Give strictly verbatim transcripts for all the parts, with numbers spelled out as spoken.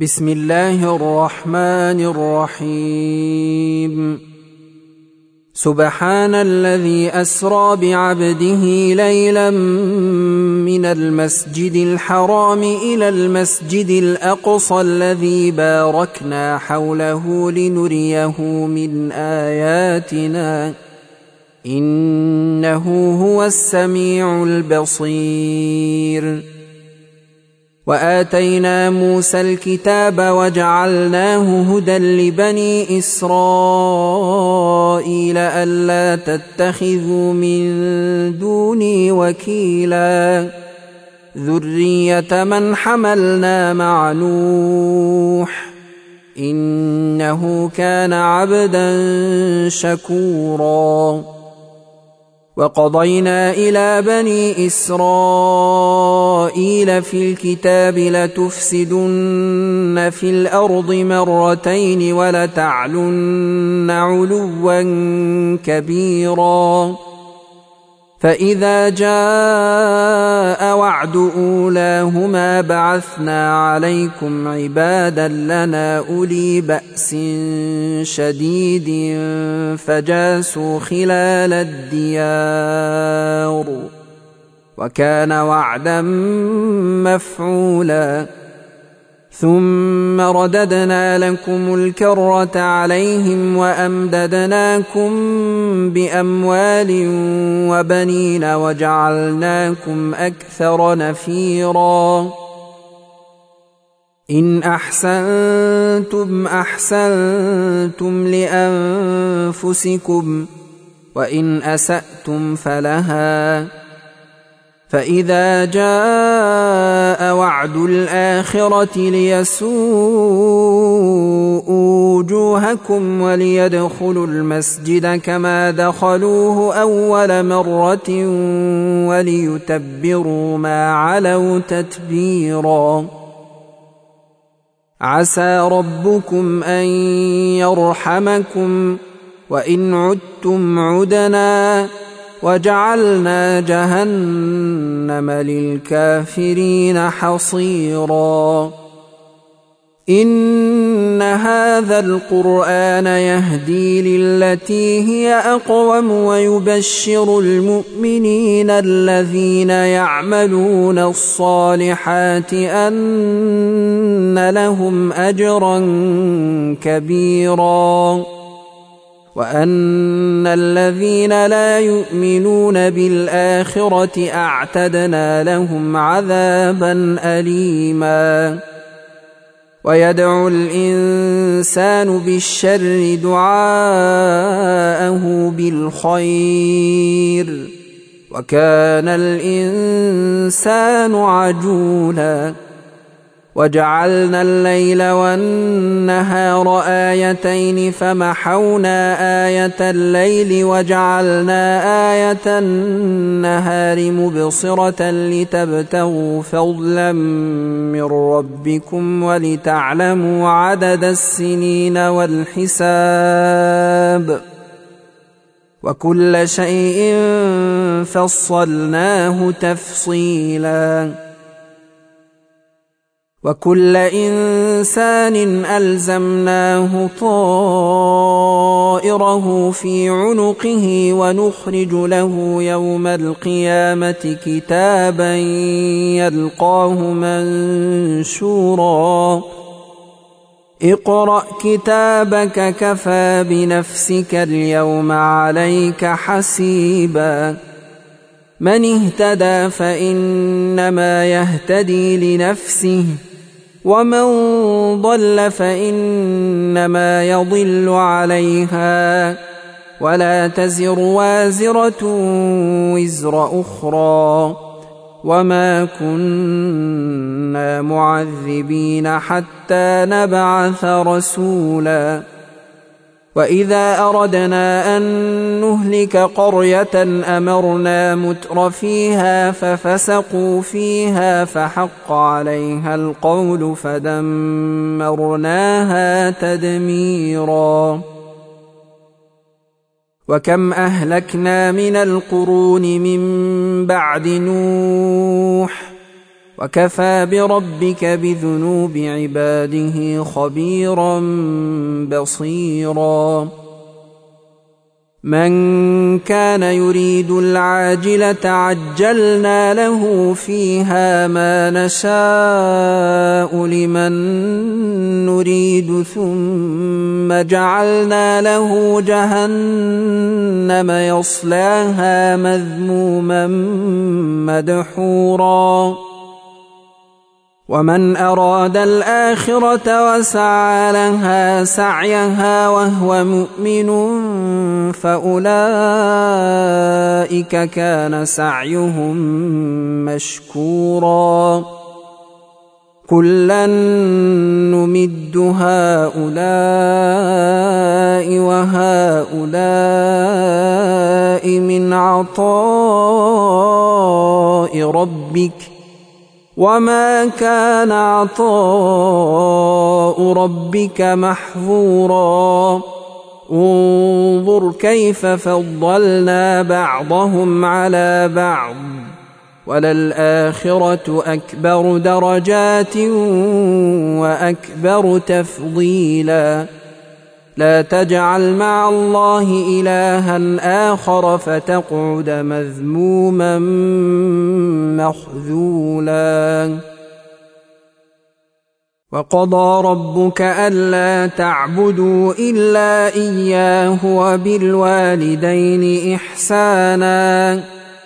بسم الله الرحمن الرحيم. سبحان الذي أسرى بعبده ليلا من المسجد الحرام إلى المسجد الأقصى الذي باركنا حوله لنريه من آياتنا إنه هو السميع البصير. وآتينا موسى الكتاب وجعلناه هدى لبني إسرائيل ألا تتخذوا من دوني وكيلا ذرية من حملنا مع نوح إنه كان عبدا شكورا. وقضينا إلى بني إسرائيل في الكتاب لتفسدن في الأرض مرتين ولتعلن علوا كبيرا. فإذا جاء وعد أولاهما بعثنا عليكم عبادا لنا أولي بأس شديد فجاسوا خلال الديار وكان وعدا مفعولا. ثم رددنا لكم الكرة عليهم وأمددناكم بأموال وبنين وجعلناكم أكثر نفيرا. إن أحسنتم أحسنتم لأنفسكم وإن أسأتم فلها. فإذا جاء وعد الآخرة ليسوءوا وجوهكم وليدخلوا المسجد كما دخلوه أول مرة وليتبروا ما علوا تتبيرا. عسى ربكم أن يرحمكم وإن عدتم عدنا وجعلنا جهنم للكافرين حصيرا. إن هذا القرآن يهدي للتي هي أقوم ويبشر المؤمنين الذين يعملون الصالحات أن لهم أجرا كبيرا وأن الذين لا يؤمنون بالآخرة أعتدنا لهم عذابا أليما. ويدعو الإنسان بالشر دعاءه بالخير وكان الإنسان عجولا. وجعلنا الليل والنهار آيتين فمحونا آية الليل وجعلنا آية النهار مبصرة لتبتغوا فضلا من ربكم ولتعلموا عدد السنين والحساب وكل شيء فصلناه تفصيلا. وكل إنسان ألزمناه طائره في عنقه ونخرج له يوم القيامة كتابا يلقاه منشورا. اقرأ كتابك كفى بنفسك اليوم عليك حسيبا. من اهتدى فإنما يهتدي لنفسه ومن ضل فإنما يضل عليها ولا تزر وازرة وزر أخرى وما كنا معذبين حتى نبعث رسولا. وإذا أردنا أن نهلك قرية أمرنا متر فيها ففسقوا فيها فحق عليها القول فدمرناها تدميرا. وكم أهلكنا من القرون من بعد نوح وكفى بربك بذنوب عباده خبيرا بصيرا من كان يريد العاجلة عجلنا له فيها ما نشاء لمن نريد ثم جعلنا له جهنم يصلاها مذموما مدحورا ومن أراد الآخرة وسعى لها سعيها وهو مؤمن فأولئك كان سعيهم مشكورا كلا نمد هؤلاء وهؤلاء من عطاء ربك وما كان عطاء ربك محظورا انظر كيف فضلنا بعضهم على بعض وللآخرة أكبر درجات وأكبر تفضيلا لا تجعل مع الله إلها آخر فتقعد مذموما مخذولا وقضى ربك ألا تعبدوا إلا إياه وبالوالدين إحسانا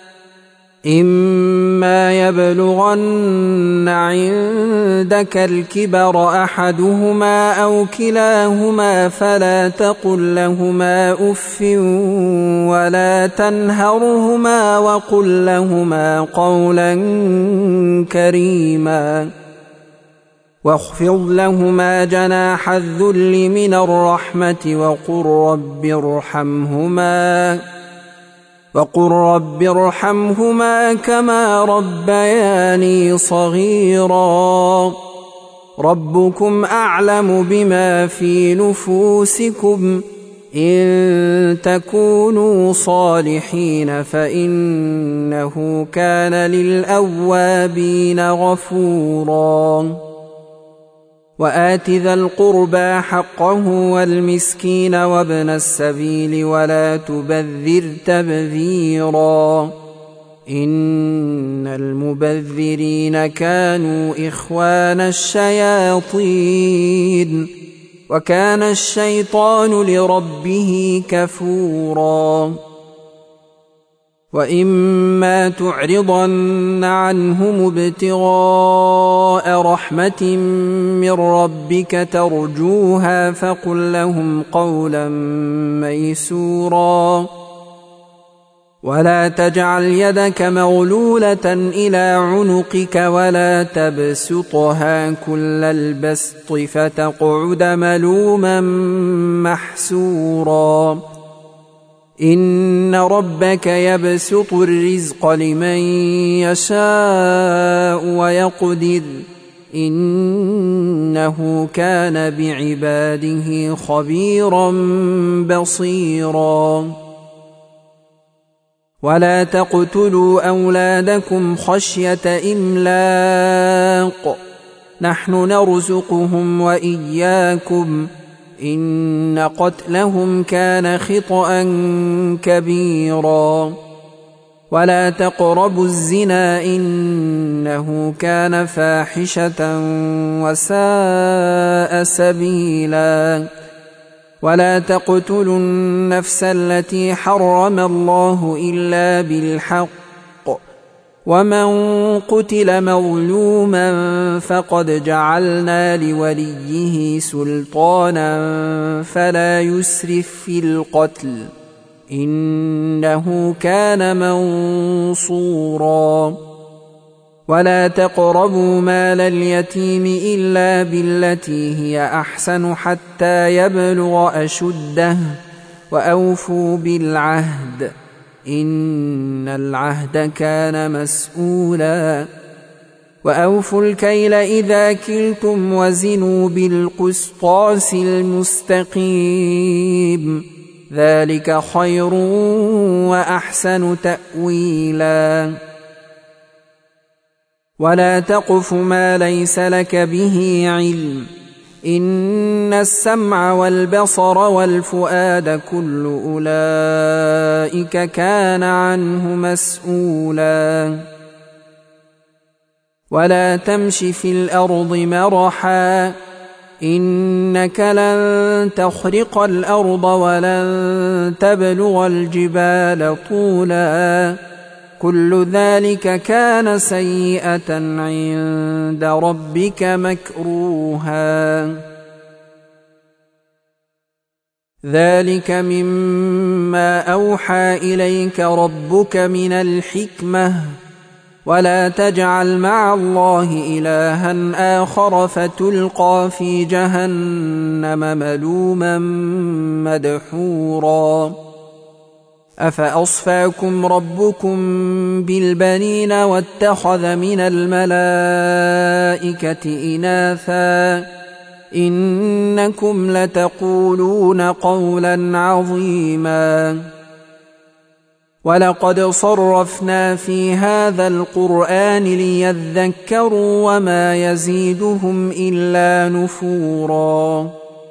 إما يبلغن عندك الكبر أحدهما أو كلاهما فلا تقل لهما أف ولا تنهرهما وقل لهما قولا كريما واخفض لهما جناح الذل من الرحمة وقل رب ارحمهما وقل رب ارحمهما كما ربياني صغيرا ربكم أعلم بما في نفوسكم إن تكونوا صالحين فإنه كان للأوابين غفورا وآت ذا القربى حقه والمسكين وابن السبيل ولا تبذر تبذيرا إن المبذرين كانوا إخوان الشياطين وكان الشيطان لربه كفورا وإما تعرضن عنهم ابتغاء رحمة من ربك ترجوها فقل لهم قولا ميسورا ولا تجعل يدك مغلولة إلى عنقك ولا تبسطها كل البسط فتقعد ملوما محسورا إن ربك يبسط الرزق لمن يشاء ويقدر إنه كان بعباده خبيرا بصيرا ولا تقتلوا أولادكم خشية إملاق نحن نرزقهم وإياكم إن قتلهم كان خطأ كبيرا ولا تقربوا الزنا إنه كان فاحشة وساء سبيلا ولا تقتلوا النفس التي حرم الله إلا بالحق ومن قتل مظلوما فقد جعلنا لوليه سلطانا فلا يسرف في القتل إنه كان منصورا ولا تقربوا مال اليتيم إلا بالتي هي أحسن حتى يبلغ أشده وأوفوا بالعهد إن العهد كان مسؤولا وأوفوا الكيل إذا كلتم وزنوا بالقسطاس المستقيم ذلك خير وأحسن تأويلا ولا تقف ما ليس لك به علم، إن السمع والبصر والفؤاد كل أولئك كان عنه مسؤولا. ولا تمش في الأرض مرحا، إنك لن تخرق الأرض ولن تبلغ الجبال طولا، كل ذلك كان سيئة عند ربك مكروها. ذلك مما أوحى إليك ربك من الحكمة، ولا تجعل مع الله إلها آخر فتلقى في جهنم ملوما مدحورا. أفأصفاكم ربكم بالبنين واتخذ من الملائكة إناثا، إنكم لتقولون قولا عظيما. ولقد صرفنا في هذا القرآن ليذكروا وما يزيدهم إلا نفورا.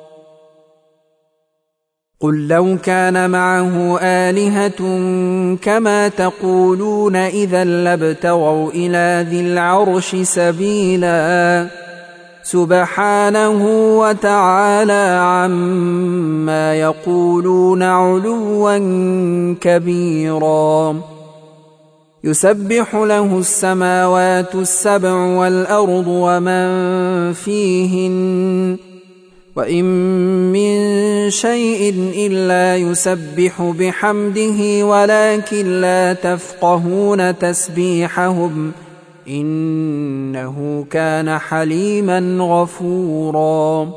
قل لو كان معه آلهة كما تقولون إذا لابتغوا إلى ذي العرش سبيلا، سبحانه وتعالى عما يقولون علوا كبيرا. يسبح له السماوات السبع والأرض ومن فيهن، وإن من شيء إلا يسبح بحمده ولكن لا تفقهون تسبيحهم، إنه كان حليما غفورا.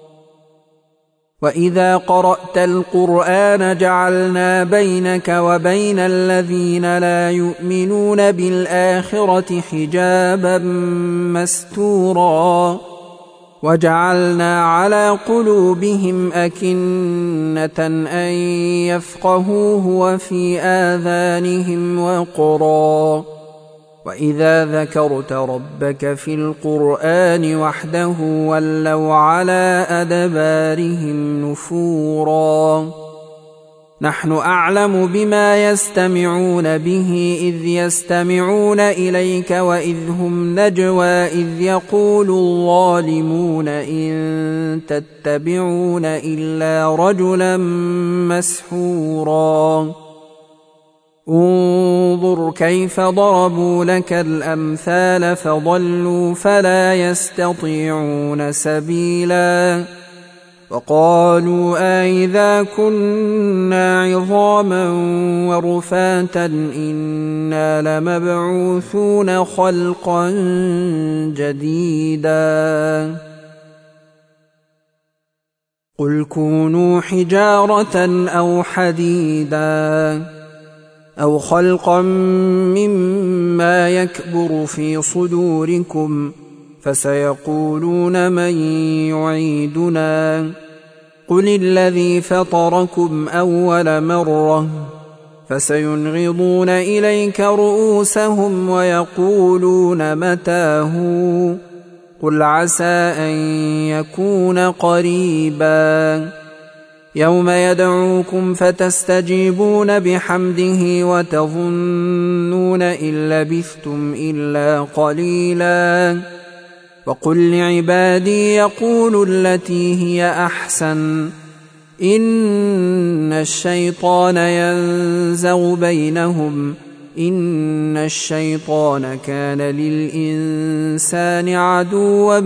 وإذا قرأت القرآن جعلنا بينك وبين الذين لا يؤمنون بالآخرة حجابا مستورا، وجعلنا على قلوبهم أكنة أن يفقهوه وفي آذانهم وقرا. وإذا ذكرت ربك في القرآن وحده ولوا على أدبارهم نفورا. نحن أعلم بما يستمعون به إذ يستمعون إليك وإذ هم نجوى إذ يقول الظالمون إن تتبعون إلا رجلا مسحورا. انظر كيف ضربوا لك الأمثال فضلوا فلا يستطيعون سبيلا. وقالوا أئذا كنا عظاما ورفاتا إنا لمبعوثون خلقا جديدا. قل كونوا حجارة أو حديدا أو خلقا مما يكبر في صدوركم، فسيقولون من يعيدنا قل الذي فطركم أول مرة، فسينغضون إليك رؤوسهم ويقولون متى هو، قل عسى أن يكون قريبا. يوم يدعوكم فتستجيبون بحمده وتظنون إن لبثتم إلا قليلا. وقل لعبادي يقولوا التي هي أحسن، إن الشيطان ينزغ بينهم، إن الشيطان كان للإنسان عدوا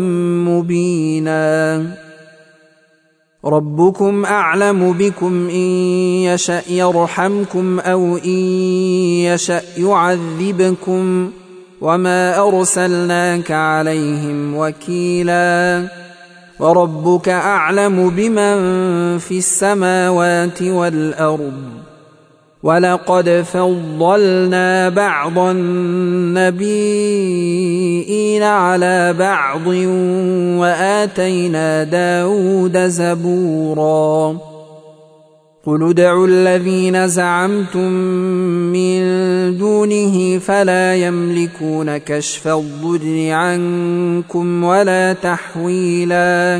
مبينا. ربكم أعلم بكم إن يشأ يرحمكم أو إن يشأ يعذبكم، وما أرسلناك عليهم وكيلا. وربك أعلم بمن في السماوات والأرض. ولقد فضلنا بعض النبيين على بعض وآتينا داود زبورا. قل ادعوا الذين زعمتم من دونه فلا يملكون كشف الضر عنكم ولا تحويلا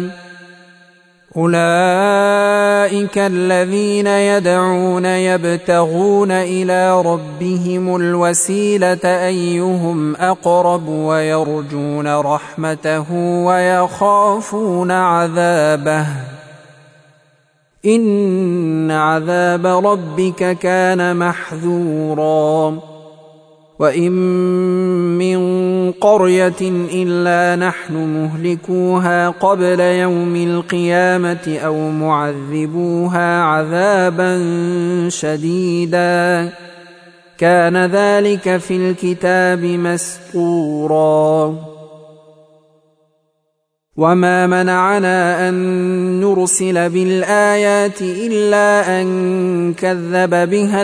أولئك الذين يدعون يبتغون إلى ربهم الوسيلة أيهم أقرب ويرجون رحمته ويخافون عذابه إن عذاب ربك كان محذورا وإن من قرية إلا نحن مهلكوها قبل يوم القيامة أو معذبوها عذابا شديدا كان ذلك في الكتاب مسطورا وما منعنا أن نرسل بالآيات إلا أن كذب بها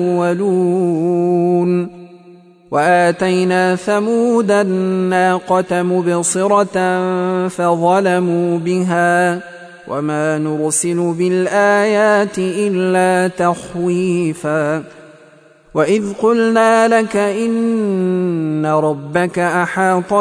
الأولون وآتينا ثمود الناقة مبصرة فظلموا بها وما نرسل بالآيات إلا تخويفا وإذ قلنا لك إن ربك أحاط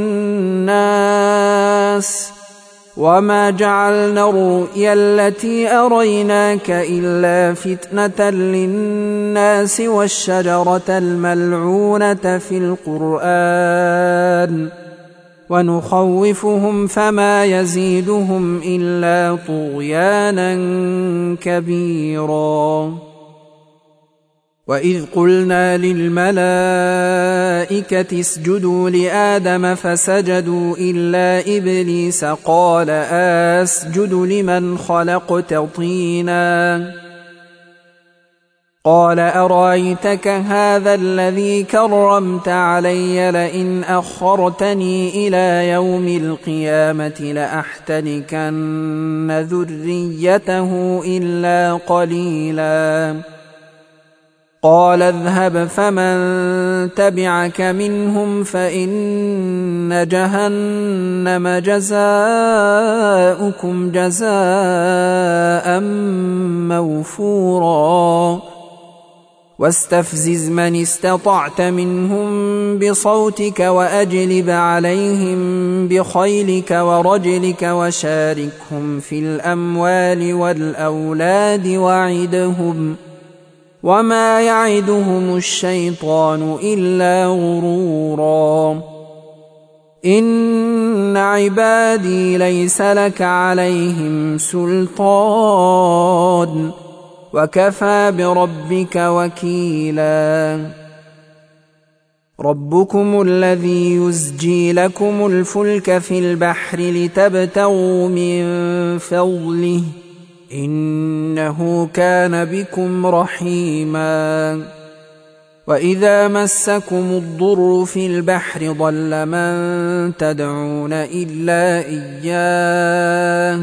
بالناس وما جعلنا الرؤيا التي أريناك إلا فتنة للناس والشجرة الملعونة في القرآن ونخوفهم فما يزيدهم إلا طغيانا كبيرا وإذ قلنا للملائكة اسجدوا لآدم فسجدوا إلا إبليس قال أسجد لمن خلقت طينا قال أرأيتك هذا الذي كرمت علي لئن أخرتني إلى يوم القيامة لأحتنكن ذريته إلا قليلا قال اذهب فمن تبعك منهم فإن جهنم جزاؤكم جزاء موفورا واستفزز من استطعت منهم بصوتك وأجلب عليهم بخيلك ورجلك وشاركهم في الأموال والأولاد وعدهم وما يعدهم الشيطان إلا غرورا إن عبادي ليس لك عليهم سلطان وكفى بربك وكيلا ربكم الذي يزجي لكم الفلك في البحر لتبتغوا من فضله إنه كان بكم رحيما وإذا مسكم الضر في البحر ضل من تدعون إلا إياه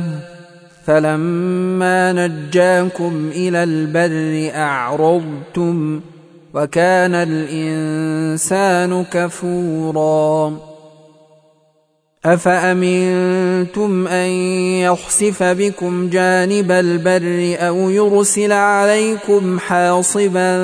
فلما نجاكم إلى البر أعرضتم وكان الإنسان كفورا أفأمنتم أن يخسف بكم جانب البر أو يرسل عليكم حاصبا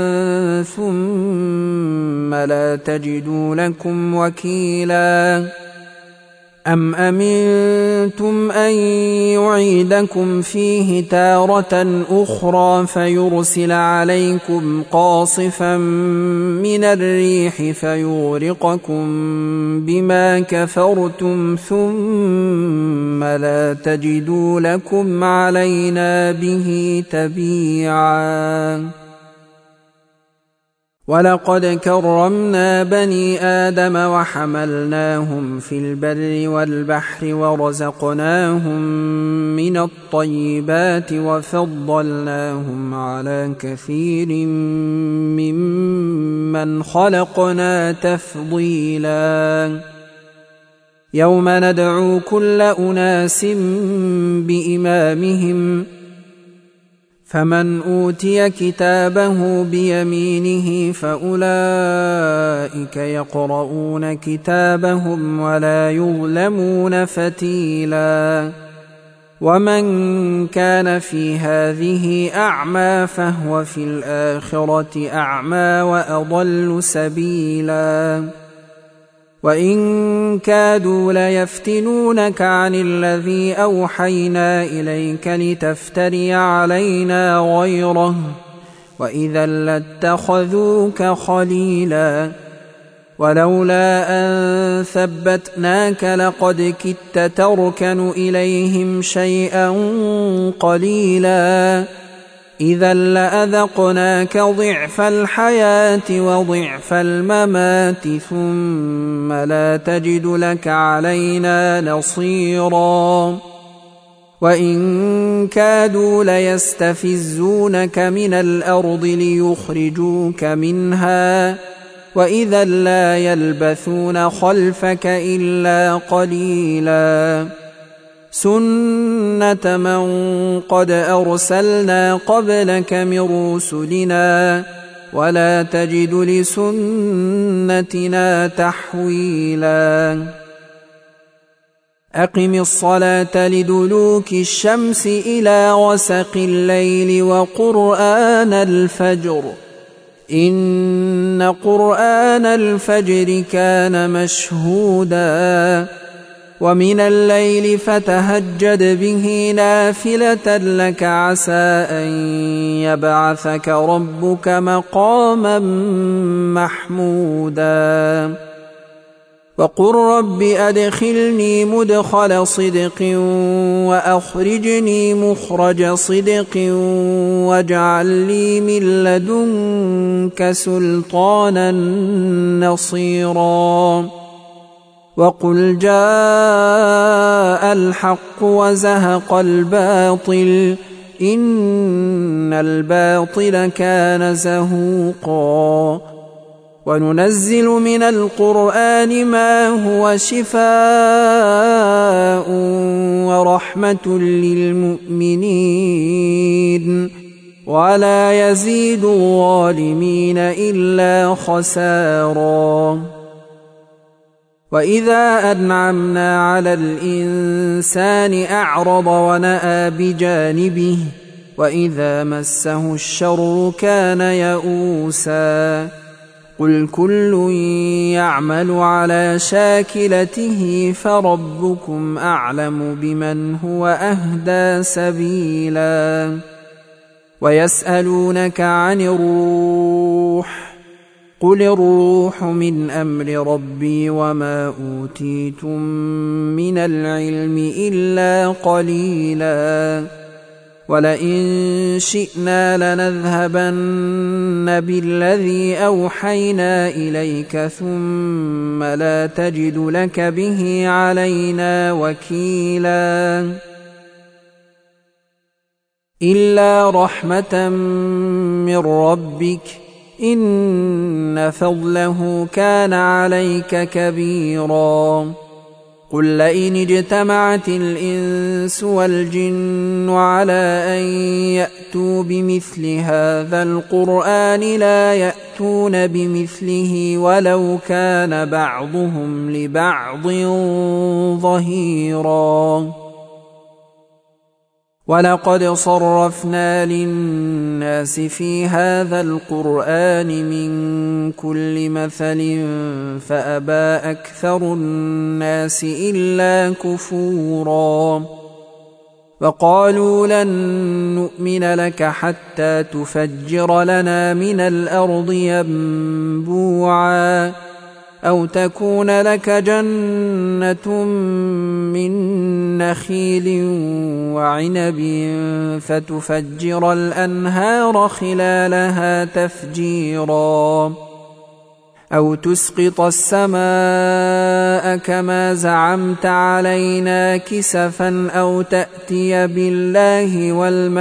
ثم لا تجدوا لكم وكيلا أم أمنتم أن يعيدكم فيه تارة أخرى فيرسل عليكم قاصفا من الريح فيغرقكم بما كفرتم ثم لا تجدوا لكم علينا به تبيعا ولقد كرمنا بني آدم وحملناهم في البر والبحر ورزقناهم من الطيبات وفضلناهم على كثير ممن خلقنا تفضيلا يوم ندعو كل أناس بإمامهم فمن أوتي كتابه بيمينه فأولئك يقرؤون كتابهم ولا يظلمون فتيلا ومن كان في هذه أعمى فهو في الآخرة أعمى وأضل سبيلا وإن كادوا ليفتنونك عن الذي أوحينا إليك لتفتري علينا غيره وإذا لاتخذوك خليلا ولولا أن ثبتناك لقد كدت تركن إليهم شيئا قليلا إذا لأذقناك ضعف الحياة وضعف الممات ثم لا تجد لك علينا نصيرا وإن كادوا ليستفزونك من الأرض ليخرجوك منها وإذا لا يلبثون خلفك إلا قليلا سنة من قد أرسلنا قبلك من رسلنا ولا تجد لسنتنا تحويلا أقم الصلاة لدلوك الشمس إلى غسق الليل وقرآن الفجر إن قرآن الفجر كان مشهودا ومن الليل فتهجد به نافلة لك عسى أن يبعثك ربك مقاما محمودا وقل رب أدخلني مدخل صدق وأخرجني مخرج صدق واجعل لي من لدنك سلطانا نصيرا وقل جاء الحق وزهق الباطل إن الباطل كان زهوقا وننزل من القرآن ما هو شفاء ورحمة للمؤمنين ولا يزيد الظالمين إلا خسارا وإذا أنعمنا على الإنسان أعرض ونأى بجانبه وإذا مسه الشر كان يئوسا قل كل يعمل على شاكلته فربكم أعلم بمن هو أهدى سبيلا ويسألونك عن الروح قل الروح من أمر ربي وما أوتيتم من العلم إلا قليلا ولئن شئنا لنذهبن بالذي أوحينا إليك ثم لا تجد لك به علينا وكيلا إلا رحمة من ربك إن فضله كان عليك كبيرا قل لئن اجتمعت الإنس والجن على أن يأتوا بمثل هذا القرآن لا يأتون بمثله ولو كان بعضهم لبعض ظهيرا ولقد صرفنا للناس في هذا القرآن من كل مثل فأبى أكثر الناس إلا كفورا وقالوا لن نؤمن لك حتى تفجر لنا من الأرض ينبوعا أو تكون لك جنة من نخيل وعنب فتفجر الأنهار خلالها تفجيرا أو تسقط السماء كما زعمت علينا كسفا أو تأتي بالله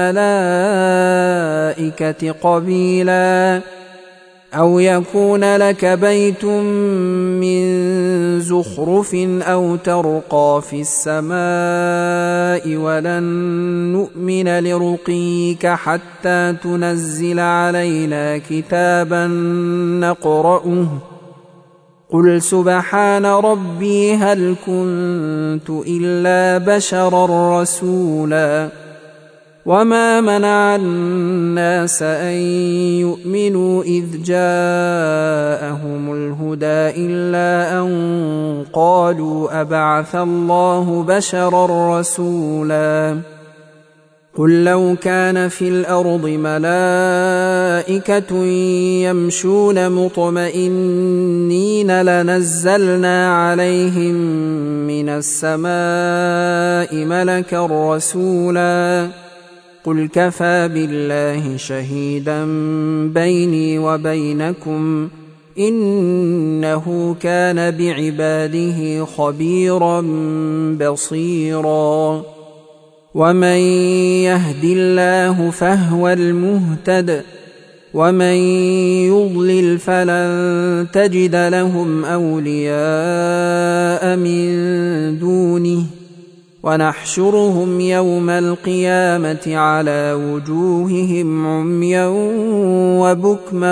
والملائكة قبيلا أو يكون لك بيت من زخرف أو ترقى في السماء ولن نؤمن لرقيك حتى تنزل علينا كتابا نقرأه قل سبحان ربي هل كنت إلا بشرا رسولا وما منع الناس أن يؤمنوا إذ جاءهم الهدى إلا أن قالوا أبعث الله بشرا رسولا قل لو كان في الأرض ملائكة يمشون مطمئنين لنزلنا عليهم من السماء ملكا رسولا قل كفى بالله شهيدا بيني وبينكم إنه كان بعباده خبيرا بصيرا ومن يهد الله فهو المهتد ومن يضلل فلن تجد لهم أولياء من دونه ونحشرهم يوم القيامة على وجوههم عميا وبكما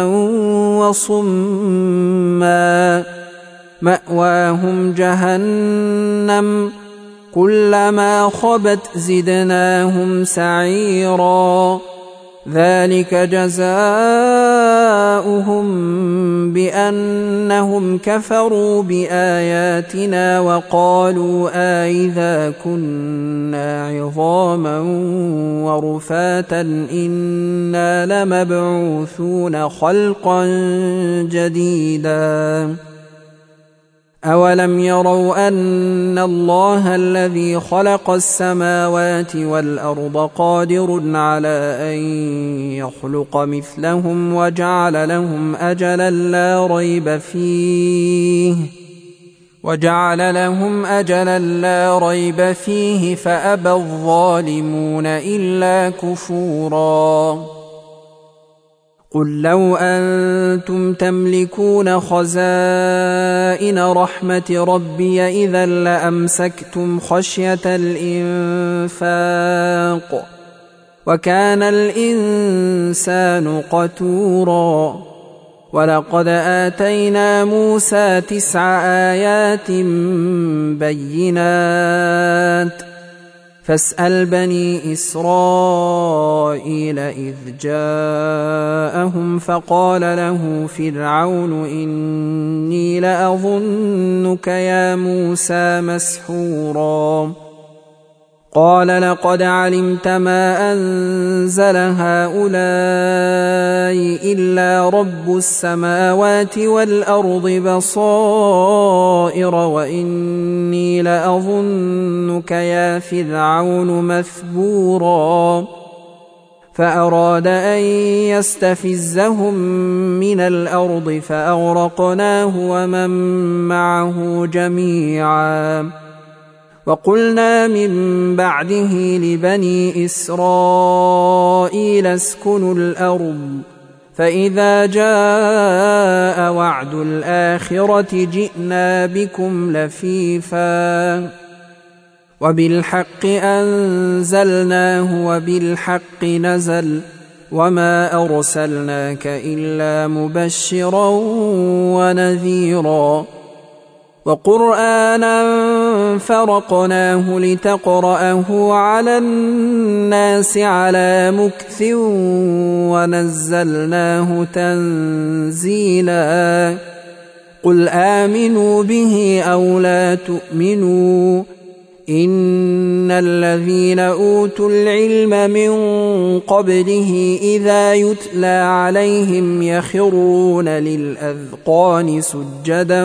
وصما مأواهم جهنم كلما خبت زدناهم سعيرا ذلك جزاؤهم بأنهم كفروا بآياتنا وقالوا أإذا كنا عظاما ورفاتا إنا لمبعوثون خلقا جديدا أولم يروا أن الله الذي خلق السماوات والأرض قادر على أن يخلق مثلهم وجعل لهم أجلا لا ريب فيه وجعل لهم أجلا لا ريب فيه فأبى الظالمون إلا كفورا قل لو أنتم تملكون خزائن رحمة ربي إذا لأمسكتم خشية الإنفاق وكان الإنسان قتورا ولقد آتينا موسى تسع آيات بينات فاسأل بني إسرائيل إذ جاءهم فقال له فرعون إني لأظنك يا موسى مسحورا قال لقد علمت ما أنزل هؤلاء إلا رب السماوات والأرض بصائر وإني لأظنك يا فرعون مثبورا فأراد أن يستفزهم من الأرض فأغرقناه ومن معه جميعا وقلنا من بعده لبني إسرائيل اسكنوا الأرض فإذا جاء وعد الآخرة جئنا بكم لفيفا وبالحق أنزلناه وبالحق نزل وما أرسلناك إلا مبشرا ونذيرا وقرآنا فرقناه لتقرأه على الناس على مكث ونزلناه تنزيلا قل آمنوا به أو لا تؤمنوا إن الذين أوتوا العلم من قبله إذا يتلى عليهم يخرون للأذقان سجدا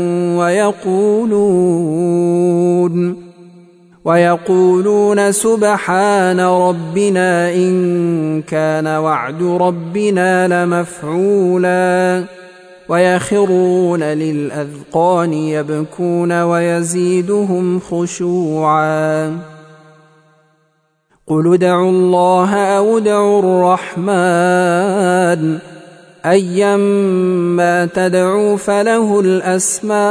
ويقولون ويقولون سبحان ربنا إن كان وعد ربنا لمفعولا ويخرون للأذقان يبكون ويزيدهم خشوعا قل ادعوا الله أو ادعوا الرحمن أيما تدعوا فله الأسماء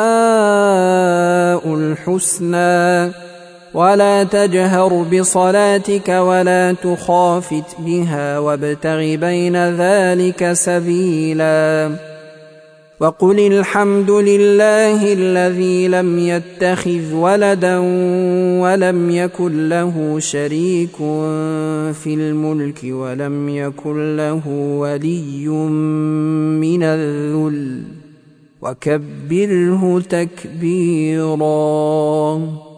الحسنى ولا تجهر بصلاتك ولا تخافت بها وابتغ بين ذلك سبيلا وقل الحمد لله الذي لم يتخذ ولدا ولم يكن له شريك في الملك ولم يكن له ولي من الذل وكبره تكبيرا.